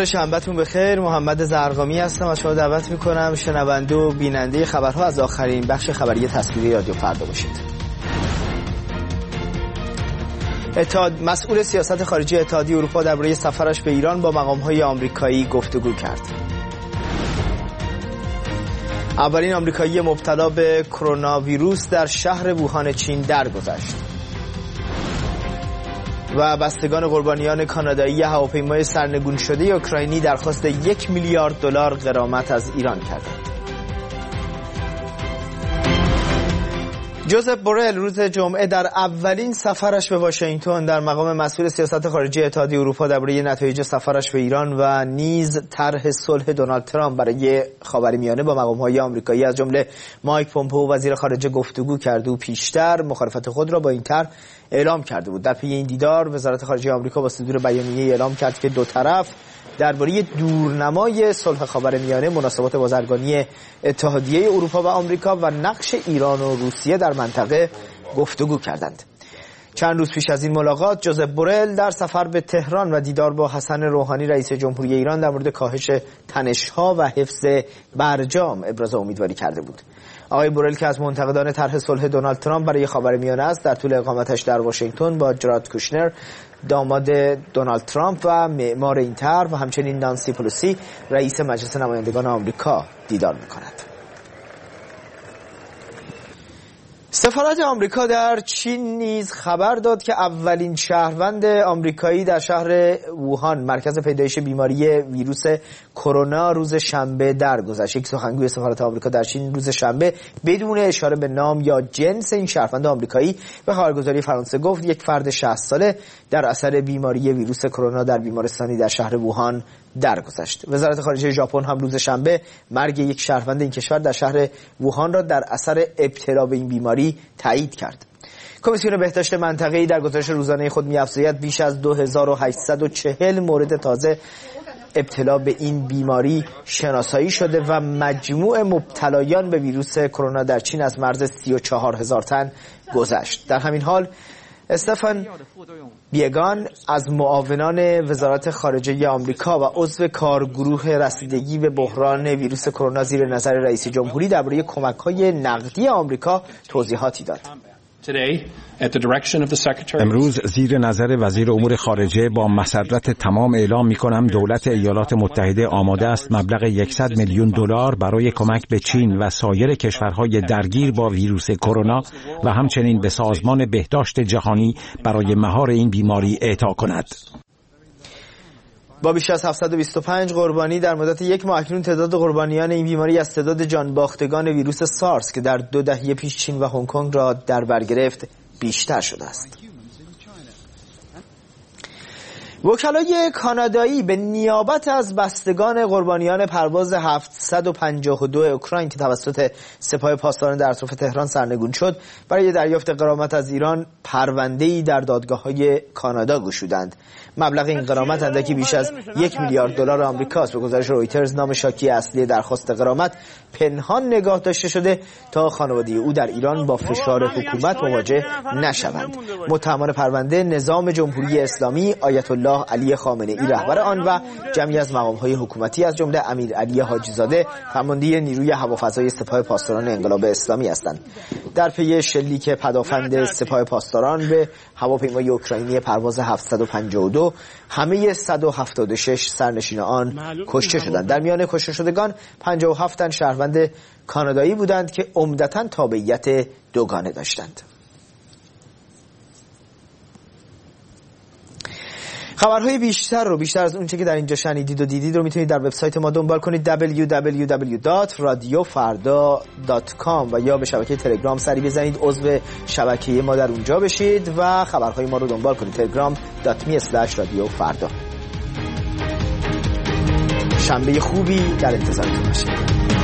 ظهر شنبهتون بخیر. محمد زرقامی هستم و شما دعوت میکنم شنونده و بیننده خبرها از آخرین بخش خبری تصویری رادیو فردا باشید. مسئول سیاست خارجی اتحادیه اروپا درباره سفرش به ایران با مقام‌های آمریکایی گفتگو کرد. اولین آمریکایی مبتلا به کرونا ویروس در شهر ووهان چین درگذشت. و بستگان قربانیان کانادایی هواپیمای سرنگون شده اوکراینی درخواست 1 میلیارد دلار غرامت از ایران کردند. جوزف بورل روز جمعه در اولین سفرش به واشنگتن در مقام مسئول سیاست خارجی اتحادیه اروپا درباره نتایج سفرش به ایران و نیز طرح صلح دونالد ترامپ برای خاورمیانه با مقام‌های آمریکایی از جمله مایک پومپئو وزیر خارجه گفتگو کرد و پیشتر مخالفت خود را با این طرح اعلام کرده بود. در پی این دیدار وزارت خارجه آمریکا با صدور بیانیه اعلام کرد که دو طرف درباره دورنمای صلح خاورمیانه، مناسبات بازرگانی اتحادیه اروپا و آمریکا و نقش ایران و روسیه در منطقه گفتگو کردند. چند روز پیش از این ملاقات جوزف بورل در سفر به تهران و دیدار با حسن روحانی رئیس جمهوری ایران در مورد کاهش تنش‌ها و حفظ برجام ابراز امیدواری کرده بود. آقای بورل که از منتقدان طرح صلح دونالد ترامپ برای خاورمیانه است، در طول اقامتش در واشنگتن با جارد کوشنر داماد دونالد ترامپ و معمار این طرح و همچنین نانسی پلوسی رئیس مجلس نمایندگان آمریکا دیدار می‌کند. سفارت آمریکا در چین نیز خبر داد که اولین شهروند آمریکایی در شهر ووهان مرکز پیدایش بیماری ویروس کرونا روز شنبه درگذشت. یک سخنگوی سفارت آمریکا در چین روز شنبه بدون اشاره به نام یا جنس این شهروند آمریکایی به خبرگزاری فرانسه گفت یک فرد 60 ساله در اثر بیماری ویروس کرونا در بیمارستانی در شهر ووهان درگذشت. وزارت خارجه ژاپن هم روز شنبه مرگ یک شهروند این کشور در شهر ووهان را در اثر ابتلا به این بیماری تایید کرد. کمیسیون بهداشت منطقه‌ای در گزارش روزانه خود می‌افزاید بیش از 2840 مورد تازه ابتلا به این بیماری شناسایی شده و مجموع مبتلایان به ویروس کرونا در چین از مرز 34000 تن گذشت. در همین حال استفان بیگان از معاونان وزارت خارجه آمریکا و عضو کارگروه رسیدگی به بحران ویروس کرونا زیر نظر رئیس جمهوری درباره کمک‌های نقدی آمریکا توضیحاتی داد. امروز زیر نظر وزیر امور خارجه با مسرت تمام اعلام می‌کنم دولت ایالات متحده آماده است مبلغ 100 میلیون دلار برای کمک به چین و سایر کشورهای درگیر با ویروس کرونا و همچنین به سازمان بهداشت جهانی برای مهار این بیماری اعطا کند. با بیش از 725 قربانی در مدت یک ماه اکنون تعداد قربانیان این بیماری از تعداد جانباختگان ویروس سارس که در 2 دهه پیش چین و هنگ کنگ را در بر گرفت بیشتر شده است. وکلای کانادایی به نیابت از بستگان قربانیان پرواز 752 اوکراین که توسط سپاه پاسداران در اطراف تهران سرنگون شد برای دریافت غرامت از ایران پرونده‌ای در دادگاه‌های کانادا گشودند. مبلغ این غرامت اندکی بیش از 1 میلیارد دلار آمریکاست. به گزارش رویترز نام شاکی اصلی درخواست غرامت پنهان نگاه داشته شده تا خانواده او در ایران با فشار حکومت مواجه نشوند. متهمان پرونده نظام جمهوری اسلامی آیت الله علی خامنه‌ای رهبر آن و جمعی از مقام‌های حکومتی از جمله امیر علی حاجی‌زاده فرمانده نیروی هوافضای سپاه پاسداران انقلاب اسلامی هستند. در پی شلیک پدافند سپاه پاسداران به هواپیمای اوکراینی پرواز 752 همه 176 سرنشین آن کشته شدند. در میان کشته شدگان 57 تن شهروند کانادایی بودند که عمدتاً تابعیت دوگانه داشتند. خبرهای بیشتر از اونچه که در اینجا شنیدید و دیدید رو میتونید در وبسایت ما دنبال کنید www.radiofarda.com و یا به شبکه تلگرام سری بزنید عضو شبکه ما در اونجا بشید و خبرهای ما رو دنبال کنید. telegram.me/radiofarda. شنبه خوبی در انتظارتون باشید.